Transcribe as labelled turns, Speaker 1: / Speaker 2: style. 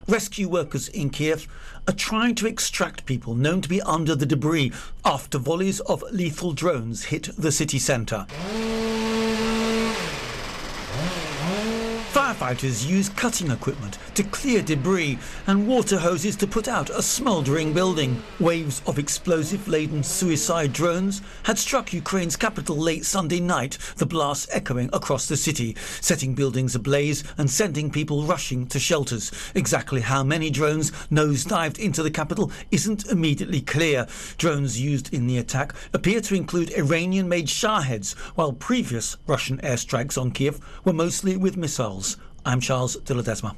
Speaker 1: Rescue workers in Kiev are trying to extract people known to be under the debris after volleys of lethal drones hit the city centre. Firefighters use cutting equipment to clear debris and water hoses to put out a smouldering building. Waves of explosive-laden suicide drones had struck Ukraine's capital late Sunday night, the blasts echoing across the city, setting buildings ablaze and sending people rushing to shelters. Exactly how many drones nosedived into the capital isn't immediately clear. Drones used in the attack appear to include Iranian-made Shaheds, while previous Russian airstrikes on Kiev were mostly with missiles. I'm Charles de Ledesma.